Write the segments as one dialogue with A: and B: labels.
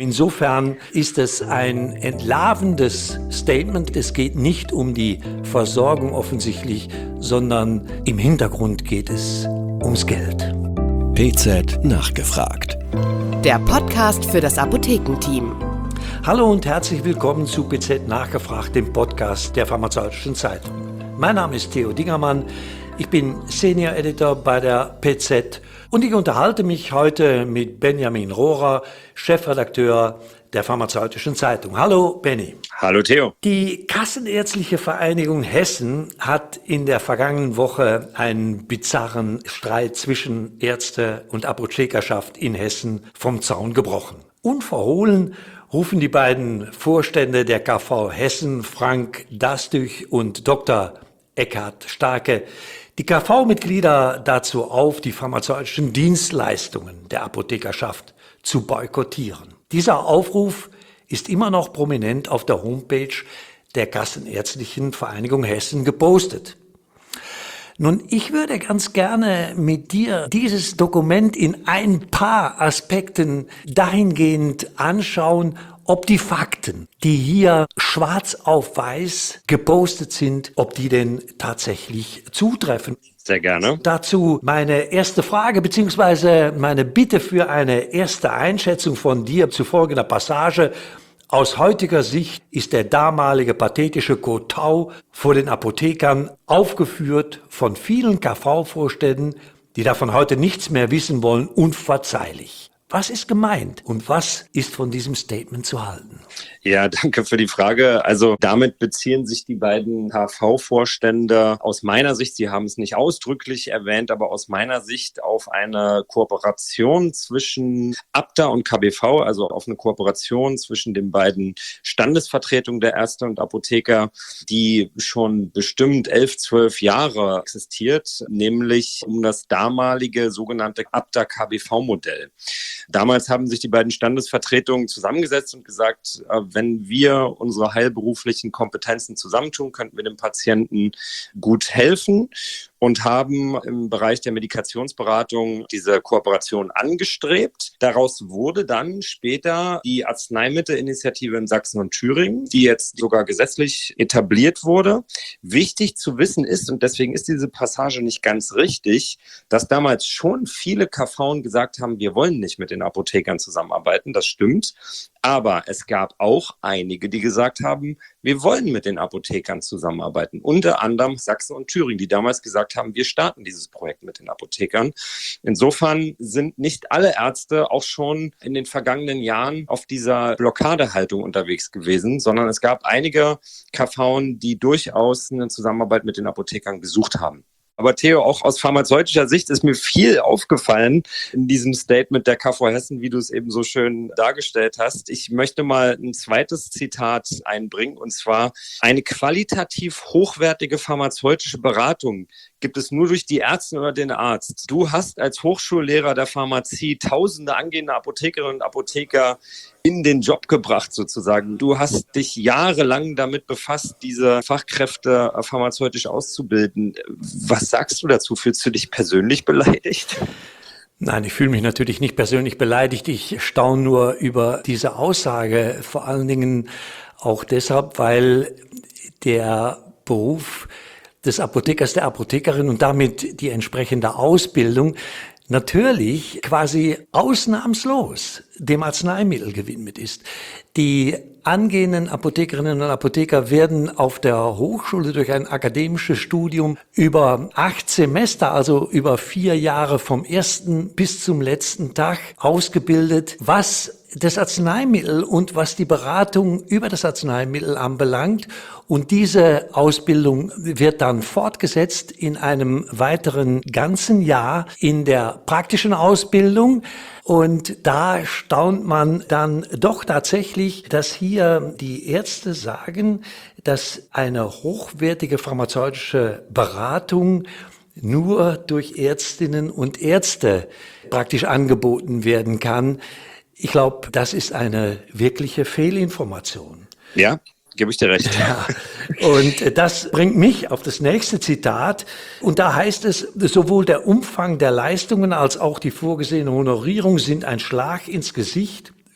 A: Insofern ist es ein entlarvendes Statement. Es geht nicht um die Versorgung offensichtlich, sondern im Hintergrund geht es ums Geld.
B: PZ nachgefragt.
C: Der Podcast für das Apothekenteam.
A: Hallo und herzlich willkommen zu PZ nachgefragt, dem Podcast der Pharmazeutischen Zeitung. Mein Name ist Theo Dingermann. Ich bin Senior Editor bei der PZ und ich unterhalte mich heute mit Benjamin Rohrer, Chefredakteur der Pharmazeutischen Zeitung. Hallo Benny.
D: Hallo Theo.
A: Die Kassenärztliche Vereinigung Hessen hat in der vergangenen Woche einen bizarren Streit zwischen Ärzte- und Apothekerschaft in Hessen vom Zaun gebrochen. Unverhohlen rufen die beiden Vorstände der KV Hessen, Frank Dastüch und Dr. Eckhard Starke, die KV-Mitglieder dazu auf, die pharmazeutischen Dienstleistungen der Apothekerschaft zu boykottieren. Dieser Aufruf ist immer noch prominent auf der Homepage der Kassenärztlichen Vereinigung Hessen gepostet. Nun, ich würde ganz gerne mit dir dieses Dokument in ein paar Aspekten dahingehend anschauen, ob die Fakten, die hier schwarz auf weiß gepostet sind, ob die denn tatsächlich zutreffen.
D: Sehr gerne.
A: Dazu meine erste Frage bzw. meine Bitte für eine erste Einschätzung von dir zu folgender Passage. Aus heutiger Sicht ist der damalige pathetische Kotau vor den Apothekern, aufgeführt von vielen KV-Vorständen, die davon heute nichts mehr wissen wollen, unverzeihlich. Was ist gemeint und was ist von diesem Statement zu halten?
D: Ja, danke für die Frage. Also damit beziehen sich die beiden KV-Vorstände aus meiner Sicht, Sie haben es nicht ausdrücklich erwähnt, aber aus meiner Sicht auf eine Kooperation zwischen ABDA und KBV, also auf eine Kooperation zwischen den beiden Standesvertretungen der Ärzte und Apotheker, die schon bestimmt 11, 12 Jahre existiert, nämlich um das damalige sogenannte ABDA-KBV-Modell. Damals haben sich die beiden Standesvertretungen zusammengesetzt und gesagt, wenn wir unsere heilberuflichen Kompetenzen zusammentun, könnten wir dem Patienten gut helfen und haben im Bereich der Medikationsberatung diese Kooperation angestrebt. Daraus wurde dann später die Arzneimittelinitiative in Sachsen und Thüringen, die jetzt sogar gesetzlich etabliert wurde. Wichtig zu wissen ist, und deswegen ist diese Passage nicht ganz richtig, dass damals schon viele KVen gesagt haben, wir wollen nicht mit den Apothekern zusammenarbeiten. Das stimmt. Aber es gab auch einige, die gesagt haben, wir wollen mit den Apothekern zusammenarbeiten. Unter anderem Sachsen und Thüringen, die damals gesagt haben, wir starten dieses Projekt mit den Apothekern. Insofern sind nicht alle Ärzte auch schon in den vergangenen Jahren auf dieser Blockadehaltung unterwegs gewesen, sondern es gab einige KVen, die durchaus eine Zusammenarbeit mit den Apothekern gesucht haben. Aber Theo, auch aus pharmazeutischer Sicht ist mir viel aufgefallen in diesem Statement der KV Hessen, wie du es eben so schön dargestellt hast. Ich möchte mal ein zweites Zitat einbringen, und zwar: Eine qualitativ hochwertige pharmazeutische Beratung gibt es nur durch die Ärzte oder den Arzt. Du hast als Hochschullehrer der Pharmazie tausende angehende Apothekerinnen und Apotheker in den Job gebracht sozusagen. Du hast dich jahrelang damit befasst, diese Fachkräfte pharmazeutisch auszubilden. Was sagst du dazu? Fühlst du dich persönlich beleidigt?
A: Nein, ich fühle mich natürlich nicht persönlich beleidigt. Ich staune nur über diese Aussage, vor allen Dingen auch deshalb, weil der Beruf des Apothekers, der Apothekerin und damit die entsprechende Ausbildung natürlich quasi ausnahmslos dem Arzneimittel gewidmet ist. Die angehenden Apothekerinnen und Apotheker werden auf der Hochschule durch ein akademisches Studium über 8 Semester, also über 4 Jahre vom ersten bis zum letzten Tag ausgebildet, was das Arzneimittel und was die Beratung über das Arzneimittel anbelangt. Und diese Ausbildung wird dann fortgesetzt in einem weiteren ganzen Jahr in der praktischen Ausbildung. Und da staunt man dann doch tatsächlich, dass hier die Ärzte sagen, dass eine hochwertige pharmazeutische Beratung nur durch Ärztinnen und Ärzte praktisch angeboten werden kann. Ich glaube, das ist eine wirkliche Fehlinformation.
D: Ja, gebe ich dir recht.
A: Ja, und das bringt mich auf das nächste Zitat. Und da heißt es, sowohl der Umfang der Leistungen als auch die vorgesehene Honorierung sind ein Schlag ins Gesicht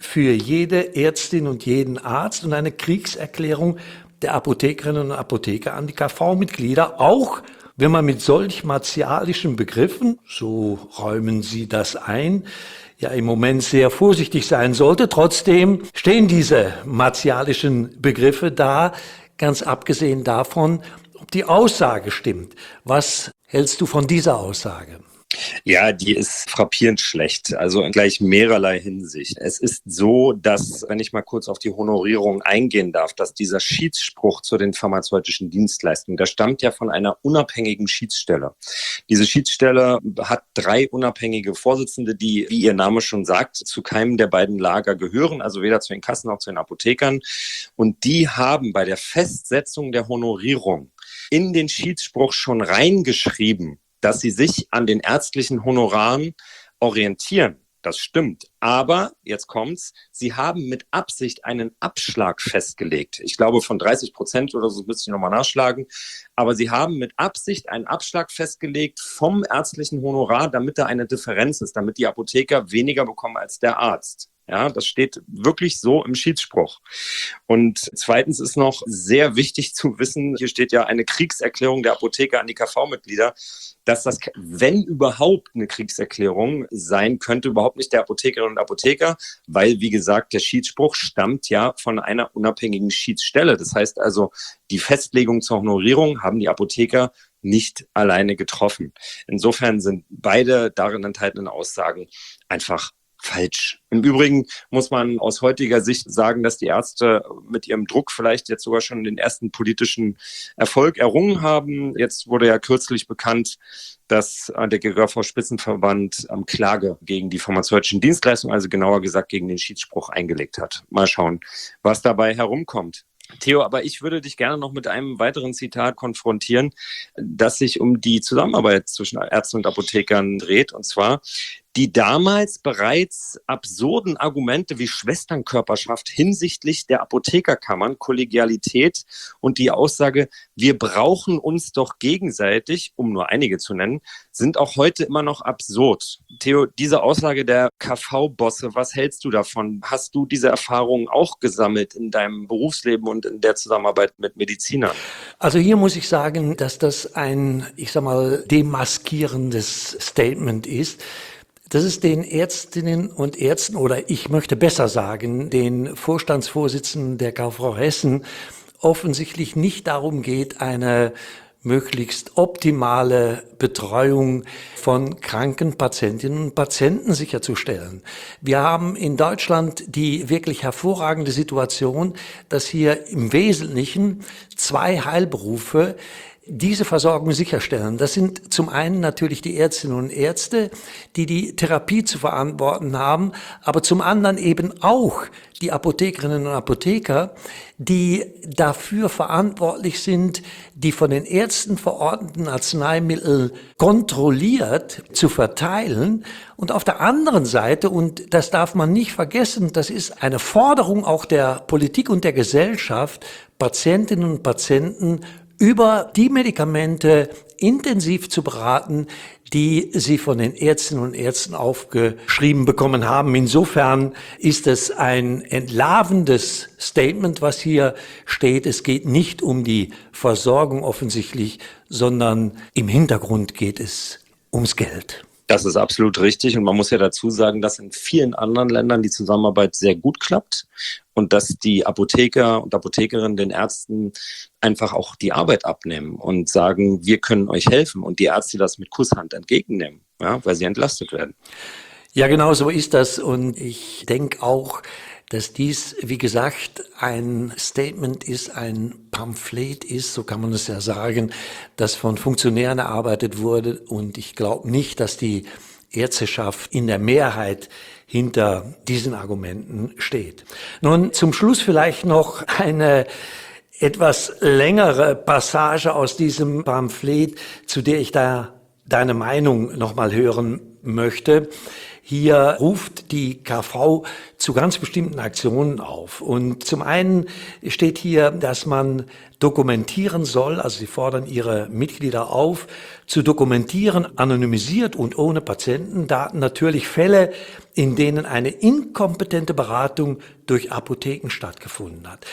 A: für jede Ärztin und jeden Arzt und eine Kriegserklärung der Apothekerinnen und Apotheker an die KV-Mitglieder, auch wenn man mit solch martialischen Begriffen, so räumen Sie das ein, ja im Moment sehr vorsichtig sein sollte. Trotzdem stehen diese martialischen Begriffe da, ganz abgesehen davon, ob die Aussage stimmt. Was hältst du von dieser Aussage?
D: Ja, die ist frappierend schlecht, also in gleich mehrerlei Hinsicht. Es ist so, dass, wenn ich mal kurz auf die Honorierung eingehen darf, dass dieser Schiedsspruch zu den pharmazeutischen Dienstleistungen, der stammt ja von einer unabhängigen Schiedsstelle. Diese Schiedsstelle hat 3 unabhängige Vorsitzende, die, wie ihr Name schon sagt, zu keinem der beiden Lager gehören, also weder zu den Kassen noch zu den Apothekern. Und die haben bei der Festsetzung der Honorierung in den Schiedsspruch schon reingeschrieben, dass sie sich an den ärztlichen Honoraren orientieren. Das stimmt. Aber, jetzt kommt's, sie haben mit Absicht einen Abschlag festgelegt. Ich glaube von 30% oder so, müsste ich nochmal nachschlagen. Aber sie haben mit Absicht einen Abschlag festgelegt vom ärztlichen Honorar, damit da eine Differenz ist, damit die Apotheker weniger bekommen als der Arzt. Ja, das steht wirklich so im Schiedsspruch. Und zweitens ist noch sehr wichtig zu wissen, hier steht ja eine Kriegserklärung der Apotheker an die KV-Mitglieder, dass das, wenn überhaupt eine Kriegserklärung sein könnte, überhaupt nicht der Apothekerinnen und Apotheker, weil, wie gesagt, der Schiedsspruch stammt ja von einer unabhängigen Schiedsstelle. Das heißt also, die Festlegung zur Honorierung haben die Apotheker nicht alleine getroffen. Insofern sind beide darin enthaltenen Aussagen einfach falsch. Im Übrigen muss man aus heutiger Sicht sagen, dass die Ärzte mit ihrem Druck vielleicht jetzt sogar schon den ersten politischen Erfolg errungen haben. Jetzt wurde ja kürzlich bekannt, dass der GKV-Spitzenverband Klage gegen die pharmazeutischen Dienstleistungen, also genauer gesagt gegen den Schiedsspruch, eingelegt hat. Mal schauen, was dabei herumkommt. Theo, aber ich würde dich gerne noch mit einem weiteren Zitat konfrontieren, das sich um die Zusammenarbeit zwischen Ärzten und Apothekern dreht. Und zwar: Die damals bereits absurden Argumente wie Schwesternkörperschaft hinsichtlich der Apothekerkammern, Kollegialität und die Aussage, wir brauchen uns doch gegenseitig, um nur einige zu nennen, sind auch heute immer noch absurd. Theo, diese Aussage der KV-Bosse, was hältst du davon? Hast du diese Erfahrungen auch gesammelt in deinem Berufsleben und in der Zusammenarbeit mit Medizinern?
A: Also hier muss ich sagen, dass das ein, ich sag mal, demaskierendes Statement ist, dass es den Ärztinnen und Ärzten, oder ich möchte besser sagen, den Vorstandsvorsitzenden der KV Hessen offensichtlich nicht darum geht, eine möglichst optimale Betreuung von kranken Patientinnen und Patienten sicherzustellen. Wir haben in Deutschland die wirklich hervorragende Situation, dass hier im Wesentlichen 2 Heilberufe diese Versorgung sicherstellen. Das sind zum einen natürlich die Ärztinnen und Ärzte, die die Therapie zu verantworten haben, aber zum anderen eben auch die Apothekerinnen und Apotheker, die dafür verantwortlich sind, die von den Ärzten verordneten Arzneimittel kontrolliert zu verteilen. Und auf der anderen Seite, und das darf man nicht vergessen, das ist eine Forderung auch der Politik und der Gesellschaft, Patientinnen und Patienten über die Medikamente intensiv zu beraten, die sie von den Ärztinnen und Ärzten aufgeschrieben bekommen haben. Insofern ist es ein entlarvendes Statement, was hier steht. Es geht nicht um die Versorgung offensichtlich, sondern im Hintergrund geht es ums Geld.
D: Das ist absolut richtig und man muss ja dazu sagen, dass in vielen anderen Ländern die Zusammenarbeit sehr gut klappt und dass die Apotheker und Apothekerinnen den Ärzten einfach auch die Arbeit abnehmen und sagen, wir können euch helfen und die Ärzte das mit Kusshand entgegennehmen, ja, weil sie entlastet werden.
A: Ja, genau so ist das und ich denke auch, dass dies, wie gesagt, ein Statement ist, ein Pamphlet ist, so kann man es ja sagen, das von Funktionären erarbeitet wurde. Und ich glaube nicht, dass die Ärzteschaft in der Mehrheit hinter diesen Argumenten steht. Nun, zum Schluss vielleicht noch eine etwas längere Passage aus diesem Pamphlet, zu der ich da deine Meinung nochmal hören möchte. Hier ruft die KV zu ganz bestimmten Aktionen auf. Und zum einen steht hier, dass man dokumentieren soll, also sie fordern ihre Mitglieder auf, zu dokumentieren, anonymisiert und ohne Patientendaten, natürlich Fälle, in denen eine inkompetente Beratung durch Apotheken stattgefunden hat.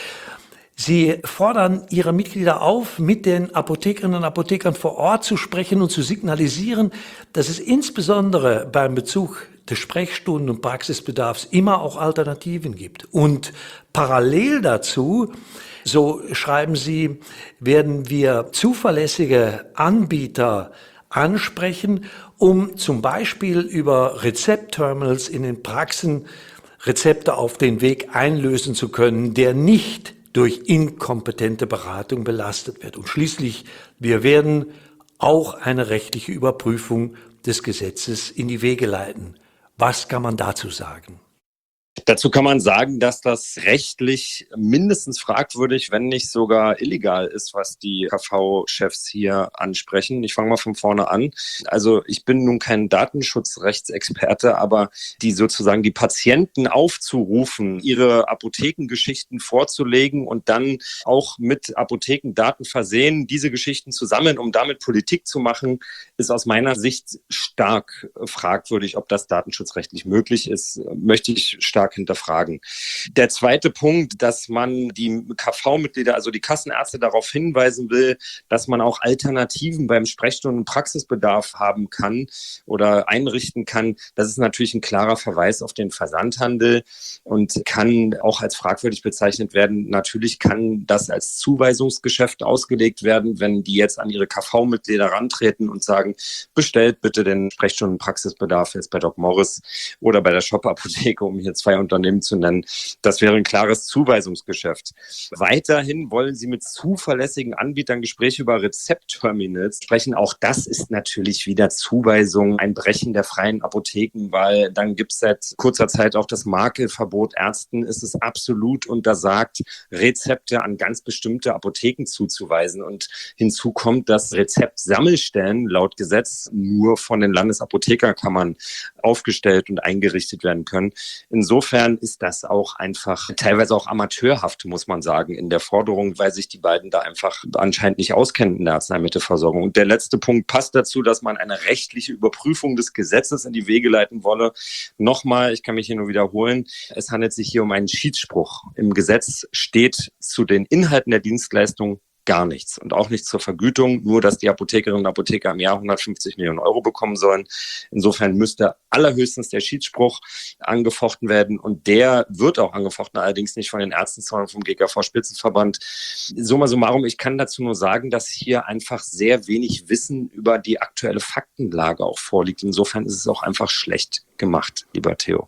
A: Sie fordern ihre Mitglieder auf, mit den Apothekerinnen und Apothekern vor Ort zu sprechen und zu signalisieren, dass es insbesondere beim Bezug des Sprechstunden- und Praxisbedarfs immer auch Alternativen gibt. Und parallel dazu, so schreiben sie, werden wir zuverlässige Anbieter ansprechen, um zum Beispiel über Rezeptterminals in den Praxen Rezepte auf den Weg einlösen zu können, der nicht durch inkompetente Beratung belastet wird. Und schließlich, wir werden auch eine rechtliche Überprüfung des Gesetzes in die Wege leiten. Was kann man dazu sagen?
D: Dazu kann man sagen, dass das rechtlich mindestens fragwürdig, wenn nicht sogar illegal ist, was die KV-Chefs hier ansprechen. Ich fange mal von vorne an. Also ich bin nun kein Datenschutzrechtsexperte, aber die Patienten aufzurufen, ihre Apothekengeschichten vorzulegen und dann auch mit Apothekendaten versehen, diese Geschichten zu sammeln, um damit Politik zu machen, ist aus meiner Sicht stark fragwürdig. Ob das datenschutzrechtlich möglich ist, möchte ich stark hinterfragen. Der zweite Punkt, dass man die KV-Mitglieder, also die Kassenärzte, darauf hinweisen will, dass man auch Alternativen beim Sprechstunden- und Praxisbedarf haben kann oder einrichten kann, das ist natürlich ein klarer Verweis auf den Versandhandel und kann auch als fragwürdig bezeichnet werden. Natürlich kann das als Zuweisungsgeschäft ausgelegt werden, wenn die jetzt an ihre KV-Mitglieder rantreten und sagen, bestellt bitte den Sprechstunden- und Praxisbedarf jetzt bei Doc Morris oder bei der Shop-Apotheke, um hier zwei Unternehmen zu nennen. Das wäre ein klares Zuweisungsgeschäft. Weiterhin wollen sie mit zuverlässigen Anbietern Gespräche über Rezeptterminals sprechen. Auch das ist natürlich wieder Zuweisung, ein Brechen der freien Apotheken, weil dann gibt es seit kurzer Zeit auch das Makelverbot. Ärzten ist es absolut untersagt, Rezepte an ganz bestimmte Apotheken zuzuweisen. Und hinzu kommt, dass Rezeptsammelstellen laut Gesetz nur von den Landesapothekerkammern aufgestellt und eingerichtet werden können. Insofern ist das auch einfach teilweise auch amateurhaft, muss man sagen, in der Forderung, weil sich die beiden da einfach anscheinend nicht auskennen in der Arzneimittelversorgung. Und der letzte Punkt passt dazu, dass man eine rechtliche Überprüfung des Gesetzes in die Wege leiten wolle. Nochmal, ich kann mich hier nur wiederholen, es handelt sich hier um einen Schiedsspruch. Im Gesetz steht zu den Inhalten der Dienstleistung gar nichts und auch nichts zur Vergütung, nur dass die Apothekerinnen und Apotheker im Jahr 150 Millionen Euro bekommen sollen. Insofern müsste allerhöchstens der Schiedsspruch angefochten werden und der wird auch angefochten, allerdings nicht von den Ärzten, sondern vom GKV-Spitzenverband. Summa summarum, ich kann dazu nur sagen, dass hier einfach sehr wenig Wissen über die aktuelle Faktenlage auch vorliegt. Insofern ist es auch einfach schlecht gemacht, lieber Theo.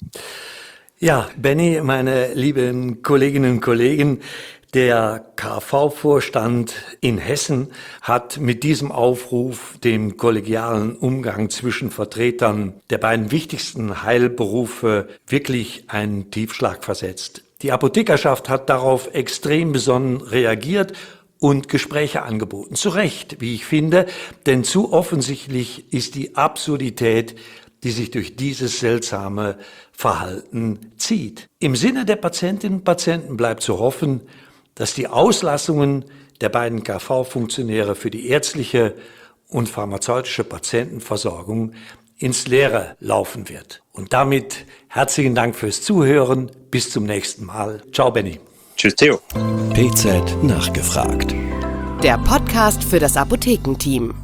A: Ja, Benny, meine lieben Kolleginnen und Kollegen, der KV-Vorstand in Hessen hat mit diesem Aufruf dem kollegialen Umgang zwischen Vertretern der beiden wichtigsten Heilberufe wirklich einen Tiefschlag versetzt. Die Apothekerschaft hat darauf extrem besonnen reagiert und Gespräche angeboten. Zu Recht, wie ich finde, denn zu offensichtlich ist die Absurdität, die sich durch dieses seltsame Verhalten zieht. Im Sinne der Patientinnen und Patienten bleibt zu hoffen, dass die Auslassungen der beiden KV-Funktionäre für die ärztliche und pharmazeutische Patientenversorgung ins Leere laufen wird. Und damit herzlichen Dank fürs Zuhören. Bis zum nächsten Mal. Ciao, Benny.
D: Tschüss, Theo.
B: PZ nachgefragt.
C: Der Podcast für das Apothekenteam.